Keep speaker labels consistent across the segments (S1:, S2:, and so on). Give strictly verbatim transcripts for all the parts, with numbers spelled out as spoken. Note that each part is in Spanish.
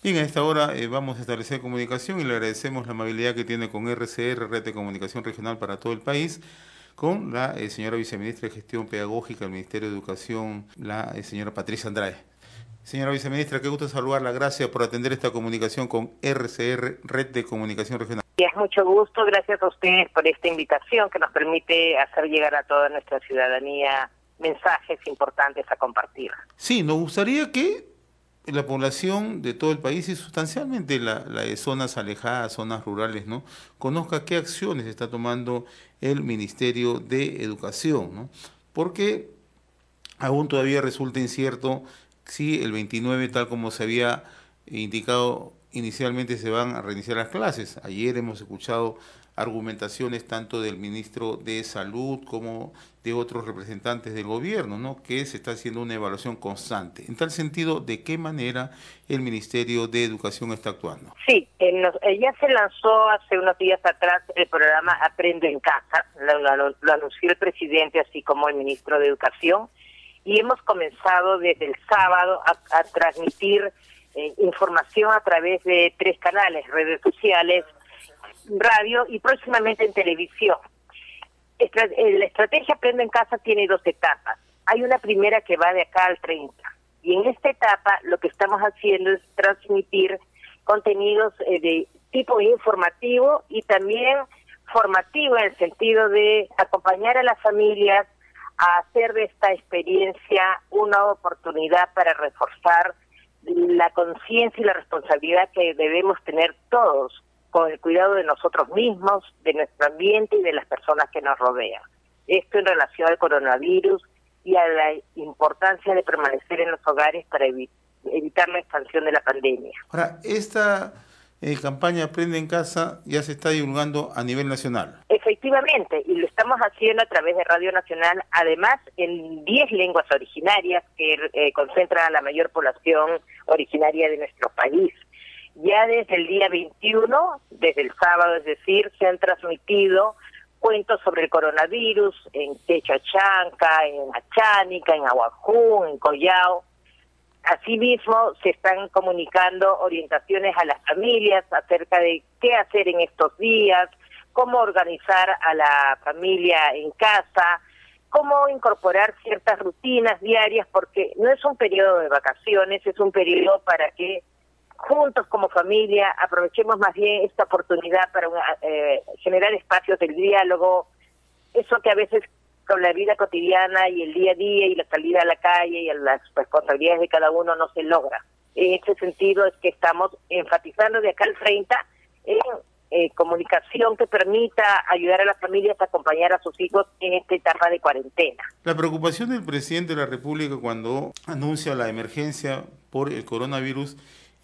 S1: Bien, a esta hora eh, vamos a establecer comunicación y le agradecemos la amabilidad que tiene con R C R, Red de Comunicación Regional para todo el país, con la eh, señora viceministra de Gestión Pedagógica del Ministerio de Educación, la eh, señora Patricia Andrade. Señora viceministra, qué gusto saludarla. Gracias por atender esta comunicación con R C R, Red de Comunicación Regional.
S2: Y es mucho gusto, gracias a ustedes por esta invitación que nos permite hacer llegar a toda nuestra ciudadanía mensajes importantes a compartir.
S1: Sí, nos gustaría que la población de todo el país y sustancialmente la, la de zonas alejadas, zonas rurales, ¿no?, conozca qué acciones está tomando el Ministerio de Educación, ¿no? Porque aún todavía resulta incierto si el veintinueve, tal como se había indicado inicialmente, se van a reiniciar las clases. Ayer hemos escuchado argumentaciones tanto del ministro de Salud como de otros representantes del gobierno, ¿no?, que se está haciendo una evaluación constante. En tal sentido, ¿de qué manera el Ministerio de Educación está actuando?
S2: Sí, eh, nos, eh, ya se lanzó hace unos días atrás el programa Aprende en Casa, lo, lo, lo anunció el presidente así como el ministro de Educación, y hemos comenzado desde el sábado a, a transmitir eh, información a través de tres canales, redes sociales, radio y próximamente en televisión. Estra la estrategia Aprende en Casa tiene dos etapas. Hay una primera que va de acá al treinta. Y en esta etapa lo que estamos haciendo es transmitir contenidos eh, de tipo informativo y también formativo, en el sentido de acompañar a las familias a hacer de esta experiencia una oportunidad para reforzar la conciencia y la responsabilidad que debemos tener todos con el cuidado de nosotros mismos, de nuestro ambiente y de las personas que nos rodean. Esto en relación al coronavirus y a la importancia de permanecer en los hogares para evi evitar la expansión de la pandemia.
S1: Ahora, esta eh, campaña Aprende en Casa ya se está divulgando a nivel nacional.
S2: Efectivamente, y lo estamos haciendo a través de Radio Nacional, además en diez lenguas originarias que eh, concentran a la mayor población originaria de nuestro país. Ya desde el día veintiuno, desde el sábado, es decir, se han transmitido cuentos sobre el coronavirus en Techachanca, en Achánica, en Aguajún, en Collao. Asimismo, se están comunicando orientaciones a las familias acerca de qué hacer en estos días, cómo organizar a la familia en casa, cómo incorporar ciertas rutinas diarias, porque no es un periodo de vacaciones, es un periodo para que juntos como familia aprovechemos más bien esta oportunidad para una, eh, generar espacios del diálogo, eso que a veces con la vida cotidiana y el día a día y la salida a la calle y a las responsabilidades de cada uno no se logra. En ese sentido es que estamos enfatizando de acá al treinta en eh, comunicación que permita ayudar a las familias a acompañar a sus hijos en esta etapa de cuarentena.
S1: La preocupación del presidente de la República cuando anuncia la emergencia por el coronavirus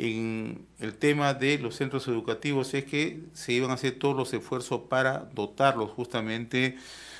S1: en el tema de los centros educativos es que se iban a hacer todos los esfuerzos para dotarlos justamente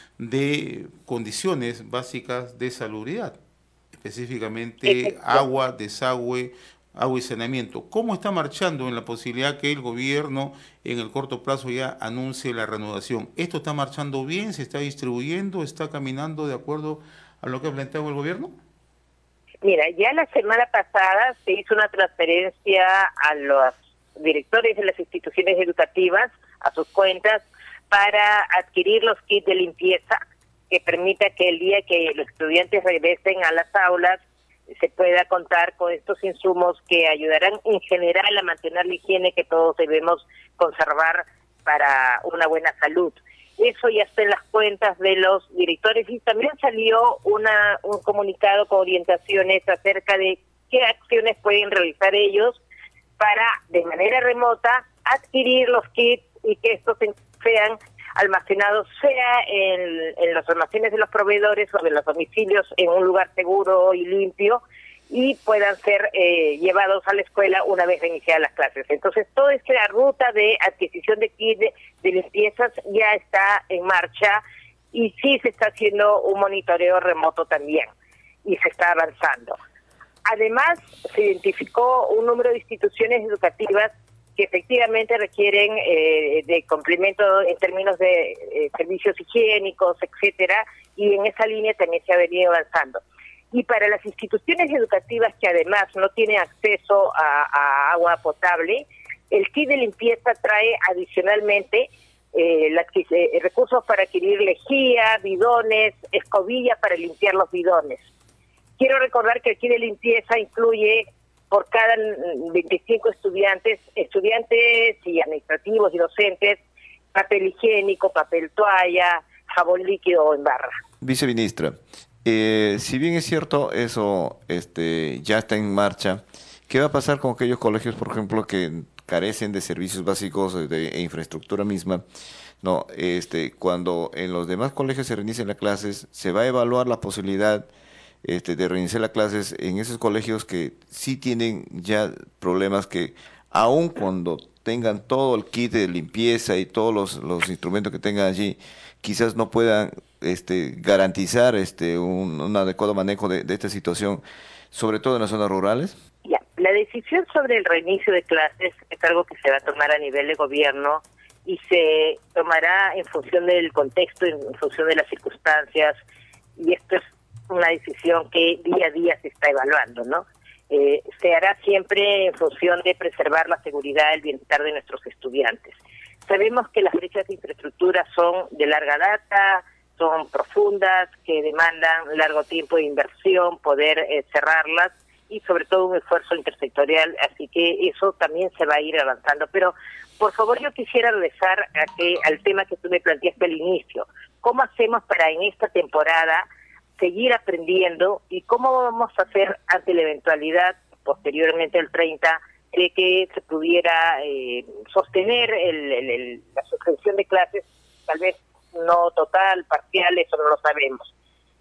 S1: de condiciones básicas de salubridad, específicamente agua, desagüe, agua y saneamiento. ¿Cómo está marchando en la posibilidad que el gobierno en el corto plazo ya anuncie la reanudación? ¿Esto está marchando bien? ¿Se está distribuyendo? ¿Está caminando de acuerdo a lo que ha planteado el gobierno?
S2: Mira, ya la semana pasada se hizo una transferencia a los directores de las instituciones educativas, a sus cuentas, para adquirir los kits de limpieza que permita que el día que los estudiantes regresen a las aulas se pueda contar con estos insumos que ayudarán en general a mantener la higiene que todos debemos conservar para una buena salud. Eso ya está en las cuentas de los directores y también salió una un comunicado con orientaciones acerca de qué acciones pueden realizar ellos para, de manera remota, adquirir los kits y que estos sean almacenados sea en, en los almacenes de los proveedores o de los domicilios en un lugar seguro y limpio y puedan ser eh, llevados a la escuela una vez reiniciadas las clases. Entonces, toda esta ruta de adquisición de kits de, de limpiezas ya está en marcha y sí se está haciendo un monitoreo remoto también y se está avanzando. Además, se identificó un número de instituciones educativas que efectivamente requieren eh, de complemento en términos de eh, servicios higiénicos, etcétera, y en esa línea también se ha venido avanzando. Y para las instituciones educativas que además no tienen acceso a, a agua potable, el kit de limpieza trae adicionalmente eh, las, eh, recursos para adquirir lejía, bidones, escobillas para limpiar los bidones. Quiero recordar que el kit de limpieza incluye por cada veinticinco estudiantes, estudiantes y administrativos y docentes, papel higiénico, papel toalla, jabón líquido en barra.
S3: Viceministra, eh, si bien es cierto eso este, ya está en marcha, ¿qué va a pasar con aquellos colegios, por ejemplo, que carecen de servicios básicos de, de infraestructura misma? No, este, cuando en los demás colegios se reinicien las clases, se va a evaluar la posibilidad Este, de reiniciar las clases en esos colegios que sí tienen ya problemas, que aun cuando tengan todo el kit de limpieza y todos los, los instrumentos que tengan allí, quizás no puedan este, garantizar este, un, un adecuado manejo de, de esta situación, sobre todo en las zonas rurales.
S2: Ya, la decisión sobre el reinicio de clases es algo que se va a tomar a nivel de gobierno y se tomará en función del contexto, en función de las circunstancias, y esto es una decisión que día a día se está evaluando, ¿no? Eh, se hará siempre en función de preservar la seguridad y el bienestar de nuestros estudiantes. Sabemos que las brechas de infraestructura son de larga data, son profundas, que demandan largo tiempo de inversión, poder eh, cerrarlas, y sobre todo un esfuerzo intersectorial, así que eso también se va a ir avanzando. Pero, por favor, yo quisiera regresar a que, al tema que tú me planteaste al inicio. ¿Cómo hacemos para en esta temporada seguir aprendiendo y cómo vamos a hacer ante la eventualidad, posteriormente el treinta, de que se pudiera eh, sostener el, el, el, la suspensión de clases, tal vez no total, parcial, eso no lo sabemos.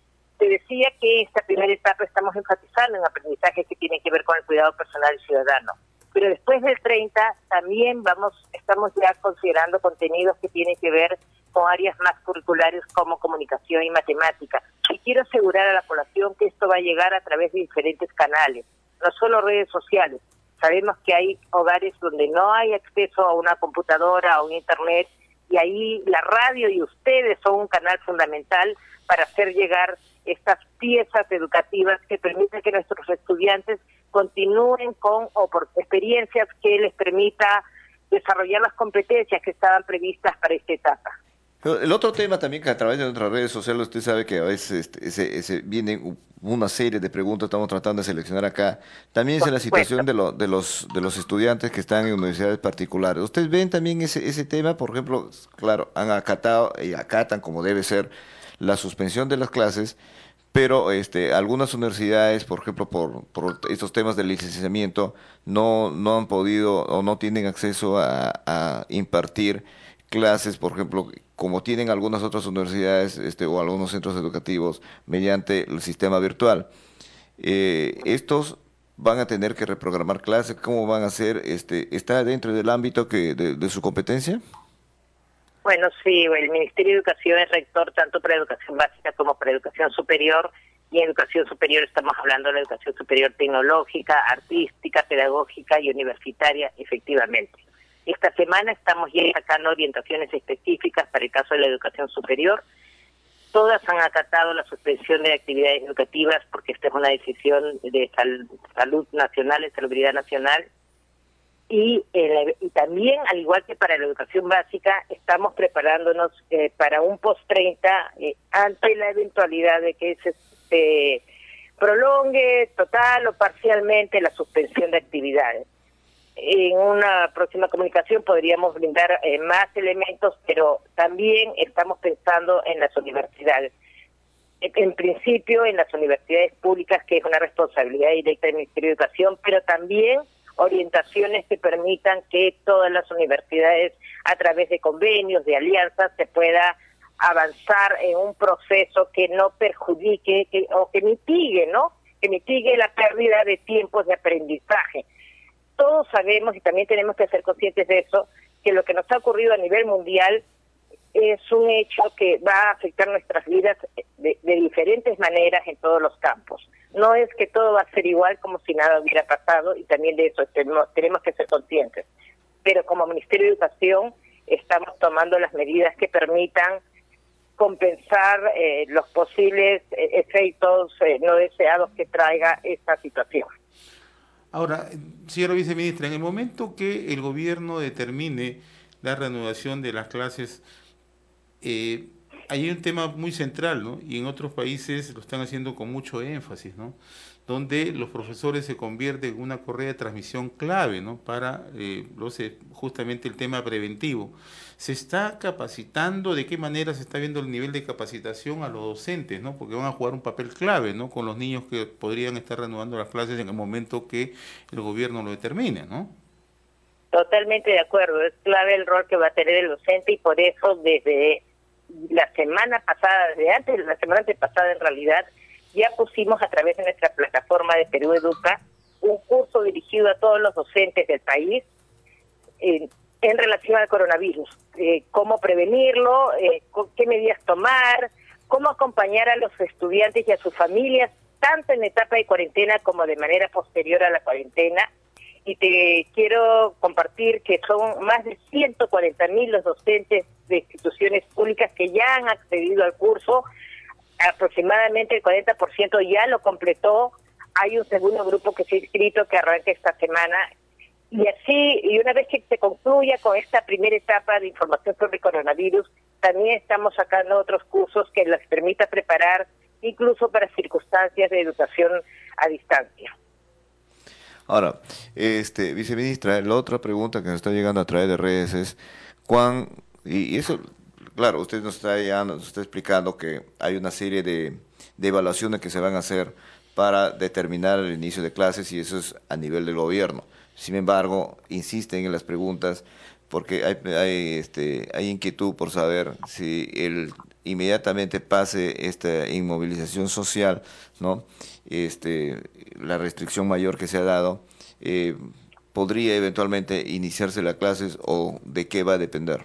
S2: Te decía que esta primera etapa estamos enfatizando en aprendizajes que tienen que ver con el cuidado personal y ciudadano, pero después del treinta también vamos, estamos ya considerando contenidos que tienen que ver con áreas más curriculares como comunicación y matemática. Y quiero asegurar a la población que esto va a llegar a través de diferentes canales, no solo redes sociales. Sabemos que hay hogares donde no hay acceso a una computadora, a un internet, y ahí la radio y ustedes son un canal fundamental para hacer llegar estas piezas educativas que permiten que nuestros estudiantes continúen con o por experiencias que les permita desarrollar las competencias que estaban previstas para esta etapa.
S3: El otro tema también, que a través de nuestras redes sociales usted sabe que a veces este, ese, ese, vienen una serie de preguntas, estamos tratando de seleccionar acá, también es la situación de, lo, de, los, de los estudiantes que están en universidades particulares. ¿Ustedes ven también ese, ese tema? Por ejemplo, claro, han acatado y acatan como debe ser la suspensión de las clases, pero este, algunas universidades, por ejemplo, por, por estos temas del licenciamiento, no, no han podido o no tienen acceso a, a impartir clases, por ejemplo, como tienen algunas otras universidades este, o algunos centros educativos, mediante el sistema virtual. Eh, estos van a tener que reprogramar clases. ¿Cómo van a hacer? Este, ¿Está dentro del ámbito que de, de su competencia?
S2: Bueno, sí, el Ministerio de Educación es rector tanto para educación básica como para educación superior, y en educación superior estamos hablando de la educación superior tecnológica, artística, pedagógica y universitaria, efectivamente. Esta semana estamos ya sacando orientaciones específicas para el caso de la educación superior. Todas han acatado la suspensión de actividades educativas porque esta es una decisión de sal, salud nacional, de salubridad nacional. Y, eh, y también, al igual que para la educación básica, estamos preparándonos eh, para un post treinta eh, ante la eventualidad de que se eh, prolongue total o parcialmente la suspensión de actividades. En una próxima comunicación podríamos brindar eh, más elementos, pero también estamos pensando en las universidades. En, en principio, en las universidades públicas, que es una responsabilidad directa del Ministerio de Educación, pero también orientaciones que permitan que todas las universidades, a través de convenios, de alianzas, se pueda avanzar en un proceso que no perjudique que, o que mitigue, ¿no? Que mitigue la pérdida de tiempos de aprendizaje. Todos sabemos, y también tenemos que ser conscientes de eso, que lo que nos ha ocurrido a nivel mundial es un hecho que va a afectar nuestras vidas de, de diferentes maneras en todos los campos. No es que todo va a ser igual como si nada hubiera pasado, y también de eso tenemos, tenemos que ser conscientes. Pero como Ministerio de Educación estamos tomando las medidas que permitan compensar eh, los posibles eh, efectos eh, no deseados que traiga esta situación.
S1: Ahora, señora viceministra, en el momento que el gobierno determine la reanudación de las clases, eh, hay un tema muy central, ¿no? Y en otros países lo están haciendo con mucho énfasis, ¿no? Donde los profesores se convierten en una correa de transmisión clave, ¿no? Para eh, lo sé, justamente el tema preventivo. ¿Se está capacitando? ¿De qué manera se está viendo el nivel de capacitación a los docentes, ¿no? Porque van a jugar un papel clave, ¿no? Con los niños que podrían estar reanudando las clases en el momento que el gobierno lo determine, ¿no?
S2: Totalmente de acuerdo, es clave el rol que va a tener el docente y por eso desde la semana pasada, desde antes de la semana antepasada en realidad, ya pusimos a través de nuestra plataforma de Perú Educa un curso dirigido a todos los docentes del país eh, en relación al coronavirus, eh, cómo prevenirlo, eh, qué medidas tomar, cómo acompañar a los estudiantes y a sus familias, tanto en etapa de cuarentena como de manera posterior a la cuarentena. Y te quiero compartir que son más de ciento cuarenta mil los docentes de instituciones públicas que ya han accedido al curso, aproximadamente el cuarenta por ciento ya lo completó, hay un segundo grupo que se ha inscrito que arranca esta semana, y así, y una vez que se concluya con esta primera etapa de información sobre coronavirus, también estamos sacando otros cursos que les permita preparar incluso para circunstancias de educación a distancia.
S3: Ahora, este, viceministra, la otra pregunta que nos está llegando a través de redes es, ¿cuán, y, y eso, claro, usted nos está, ya nos está explicando que hay una serie de, de evaluaciones que se van a hacer para determinar el inicio de clases y eso es a nivel del gobierno. Sin embargo, insisten en las preguntas porque hay, hay, este, hay inquietud por saber si el inmediatamente pase esta inmovilización social, ¿no? Este, la restricción mayor que se ha dado, eh, ¿podría eventualmente iniciarse las clases o de qué va a depender?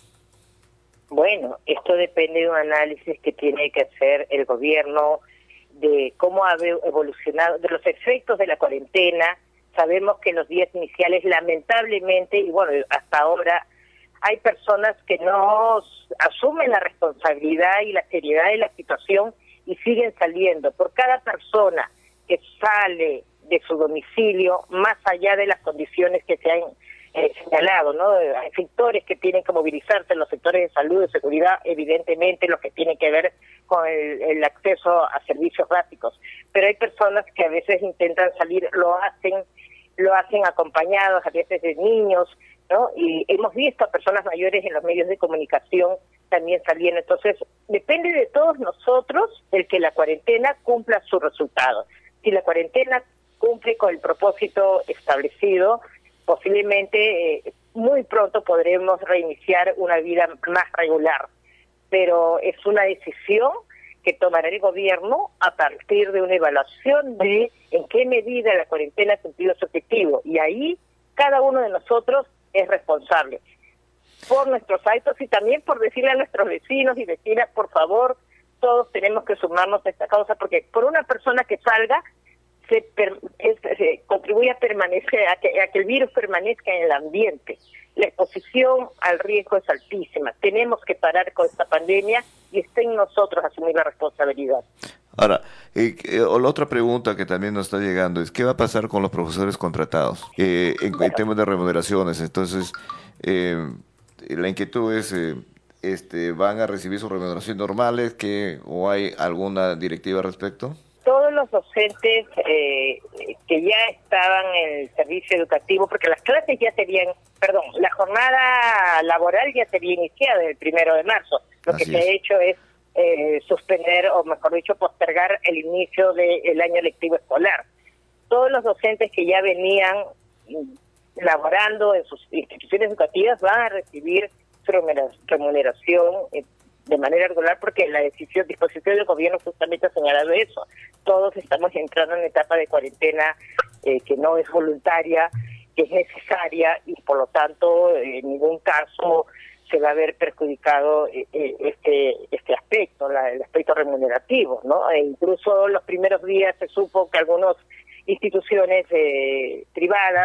S2: Bueno, esto depende de un análisis que tiene que hacer el gobierno de cómo ha evolucionado, de los efectos de la cuarentena. Sabemos que en los días iniciales, lamentablemente, y bueno, hasta ahora, hay personas que no asumen la responsabilidad y la seriedad de la situación y siguen saliendo. Por cada persona que sale de su domicilio, más allá de las condiciones que se han eh, señalado, ¿no? Hay sectores que tienen que movilizarse, los sectores de salud, de seguridad, evidentemente, los que tienen que ver con el, el acceso a servicios básicos. Pero hay personas que a veces intentan salir, lo hacen, lo hacen acompañados, a veces de niños, ¿no? Y hemos visto a personas mayores en los medios de comunicación también saliendo. Entonces, depende de todos nosotros el que la cuarentena cumpla su resultado. Si la cuarentena cumple con el propósito establecido, posiblemente eh, muy pronto podremos reiniciar una vida más regular. Pero es una decisión que tomará el gobierno a partir de una evaluación de en qué medida la cuarentena ha cumplido su objetivo. Y ahí cada uno de nosotros es responsable por nuestros actos y también por decirle a nuestros vecinos y vecinas, por favor, todos tenemos que sumarnos a esta causa, porque por una persona que salga se, per, es, se contribuye a permanecer, a que, a que el virus permanezca en el ambiente. La exposición al riesgo es altísima. Tenemos que parar con esta pandemia y está en nosotros asumir la responsabilidad.
S3: Ahora, eh, eh, la otra pregunta que también nos está llegando es, ¿qué va a pasar con los profesores contratados eh, en, bueno. en temas de remuneraciones? Entonces, eh, la inquietud es, eh, este, ¿van a recibir sus remuneraciones normales que, o hay alguna directiva al respecto?
S2: Todos los docentes eh, que ya estaban en el servicio educativo, porque las clases ya serían, perdón, la jornada laboral ya sería iniciada el primero de marzo. Lo Así que se es. ha hecho es eh, suspender, o mejor dicho, postergar el inicio del año lectivo escolar. Todos los docentes que ya venían laborando en sus instituciones educativas van a recibir su remuneración eh, de manera regular, porque la decisión, disposición del gobierno justamente ha señalado eso. Todos estamos entrando en una etapa de cuarentena eh, que no es voluntaria, que es necesaria y por lo tanto en ningún caso se va a ver perjudicado eh, eh, este este aspecto, la, el aspecto remunerativo, ¿no? E incluso los primeros días se supo que algunas instituciones eh, privadas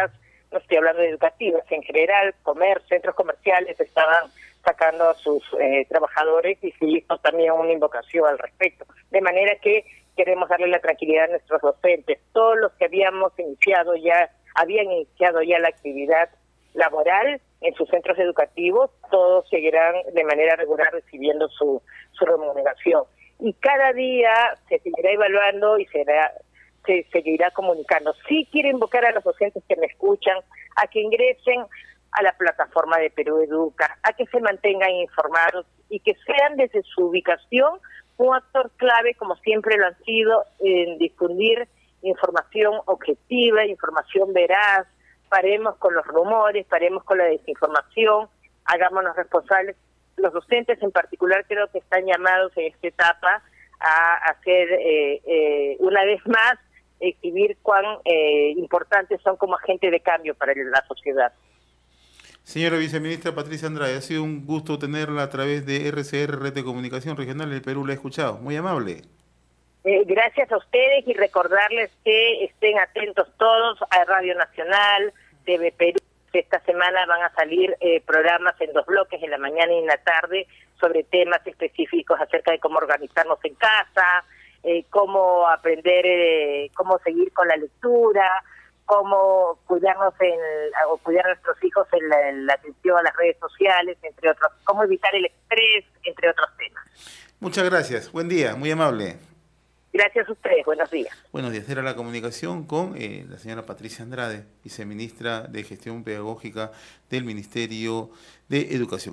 S2: no estoy hablando de educativas, en general, comer, centros comerciales estaban sacando a sus eh, trabajadores y se hizo también una invocación al respecto. De manera que queremos darle la tranquilidad a nuestros docentes. Todos los que habíamos iniciado ya, habían iniciado ya la actividad laboral en sus centros educativos, todos seguirán de manera regular recibiendo su, su remuneración. Y cada día se seguirá evaluando y será, se seguirá comunicando. Sí quiero invocar a los docentes que me escuchan a que ingresen a la plataforma de Perú Educa, a que se mantengan informados y que sean desde su ubicación un actor clave, como siempre lo han sido, en difundir información objetiva, información veraz. Paremos con los rumores, paremos con la desinformación, hagámonos responsables. Los docentes en particular creo que están llamados en esta etapa a hacer eh, eh, una vez más, exhibir cuán eh, importantes son como agentes de cambio para la sociedad.
S1: Señora Viceministra Patricia Andrade, ha sido un gusto tenerla a través de R C R, Red de Comunicación Regional del Perú, la he escuchado. Muy amable.
S2: Eh, gracias a ustedes y recordarles que estén atentos todos a Radio Nacional, T V Perú. Esta semana van a salir eh, programas en dos bloques, en la mañana y en la tarde, sobre temas específicos acerca de cómo organizarnos en casa, eh, cómo aprender, eh, cómo seguir con la lectura, cómo cuidarnos en, o cuidar a nuestros hijos en la, en la atención a las redes sociales, entre otros, cómo evitar el estrés, entre otros temas.
S1: Muchas gracias. Buen día. Muy amable.
S2: Gracias a ustedes. Buenos días.
S1: Buenos días. Era la comunicación con eh, la señora Patricia Andrade, viceministra de Gestión Pedagógica del Ministerio de Educación.